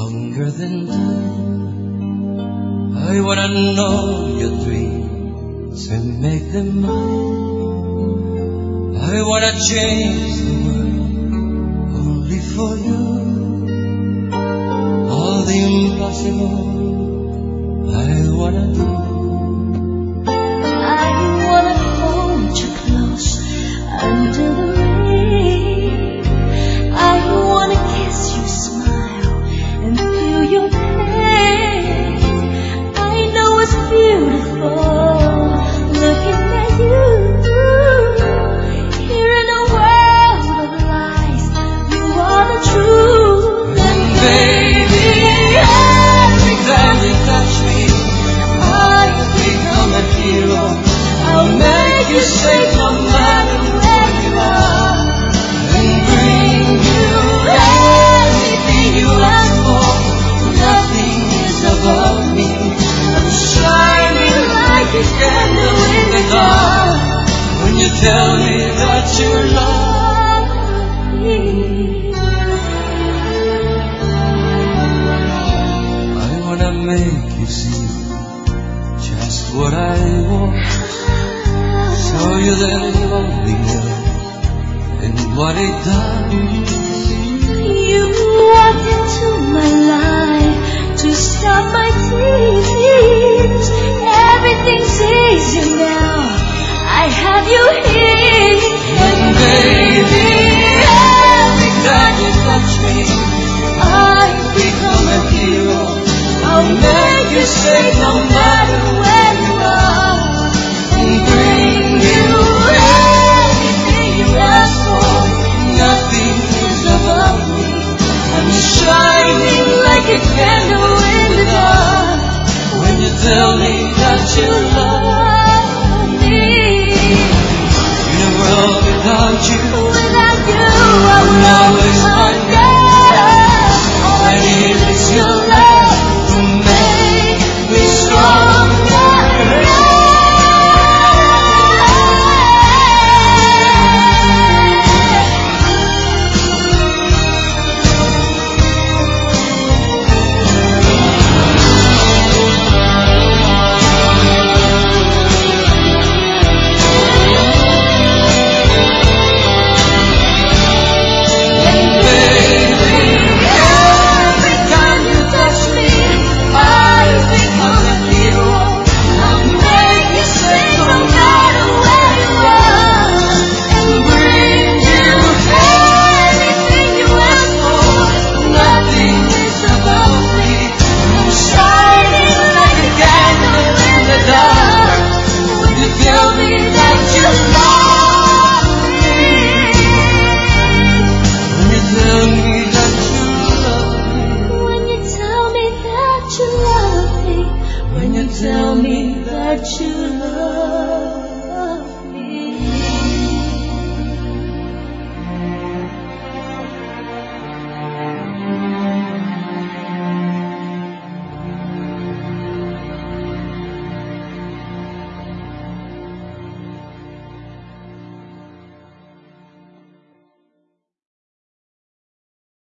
longer than time. I wanna know your dreams and make them mine. I wanna change the world only for you. All the impossible I wanna do. I wanna hold you close under the rain. I wanna kiss you, smile, and feel your pain. I know it's beautiful looking at you. Here in a world of lies, you are the truth. And baby, every time you touch me, I become a hero. I'll make you safe no matter where you are, and bring you anything you ask for. Nothing is above me. I'm shining like a candle in the dark when you tell me that you love me. I wanna make you see just what I want. Show you that loneliness and what it does. You walked into my life to stop my tears. Everything's easy now. I have you here. And baby, every time you touch me, I become a hero. I'll make you safe no matter where you are, and bring you anything you ask for. Nothing is above me. I'm shining like a candle in the dark when you tell me that you love me. In a world without you, I will always wonder. all I need is your love to make me stronger. Tell me that you